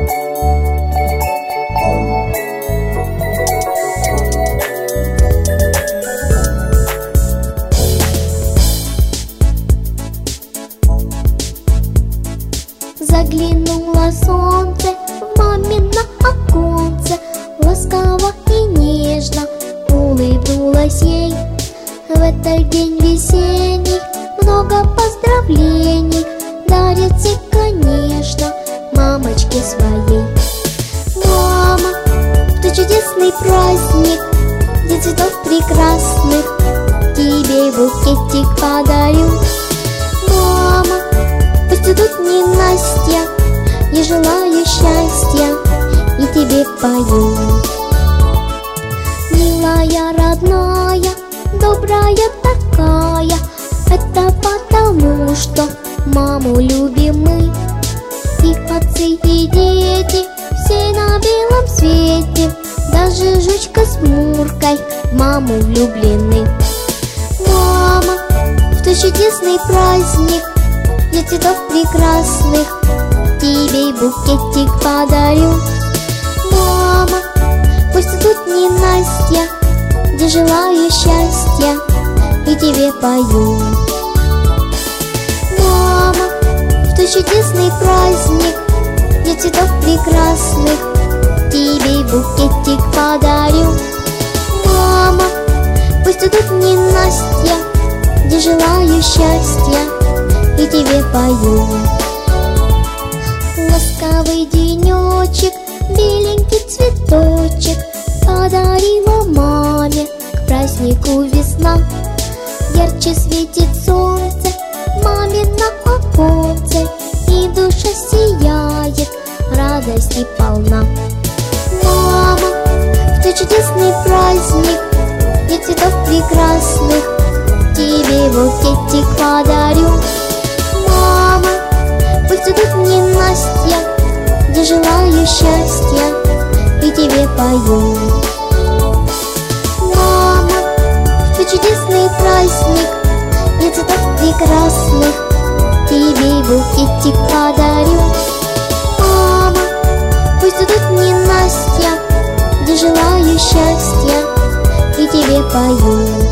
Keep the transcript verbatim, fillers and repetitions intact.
Заглянуло солнце в мамино оконце, ласково и нежно улыбнулась ей. В этот день весенний много поздравлений дарит ей, конечно, мамочке своей. Мама, в тот чудесный праздник, где цветов прекрасных тебе букетик подарю. Мама, пусть идут ненастья, я желаю счастья и тебе пою. Милая, родная, добрая такая, это потому, что маму любим мы. И отцы, и дети, все на белом свете, даже жучка с Муркой в маму влюблены. Мама, в тот чудесный праздник, для цветов прекрасных тебе букетик подарю. Мама, пусть идут ненастья, где желаю счастья и тебе пою. Мама, в тот чудесный праздник, для цветов прекрасных тебе букетик подарю. Мама, пусть идут ненастья, где желаю счастья и тебе пою. Ласковый денечек, беленький цветочек подарила маме к празднику весна. Ярче светит солнце в мамино оконце, и душа сияет, радости полна. Мама, в тот чудесный праздник, где цветов прекрасных тебе букетик подарю. Мама, пусть идут ненастья, где желаю счастья и тебе пою. Мама, в тот чудесный праздник, где цветов прекрасных тебе букетик подарю. Мама, пусть идут ненастья, где желаю счастья и тебе пою.